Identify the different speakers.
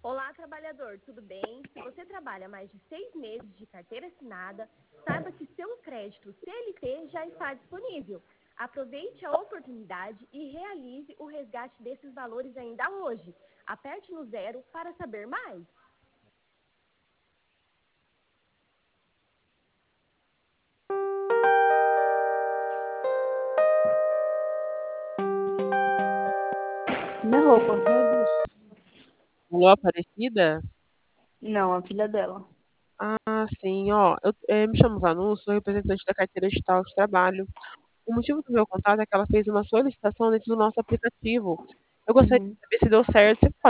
Speaker 1: Olá, trabalhador, tudo bem? Se você trabalha mais de 6 meses de carteira assinada, saiba que seu crédito CLT já está disponível. Aproveite a oportunidade e realize o resgate desses valores ainda hoje. Aperte no 0 para saber mais.
Speaker 2: Minha roupa, meu Deus.
Speaker 3: Alô, Aparecida?
Speaker 2: Não, a filha dela.
Speaker 3: Ah, sim, ó. Me chamo Vanusso, sou representante da carteira digital de trabalho. O motivo do meu contato é que ela fez uma solicitação dentro do nosso aplicativo. Eu gostaria
Speaker 2: Uhum.
Speaker 3: de saber se deu certo. Você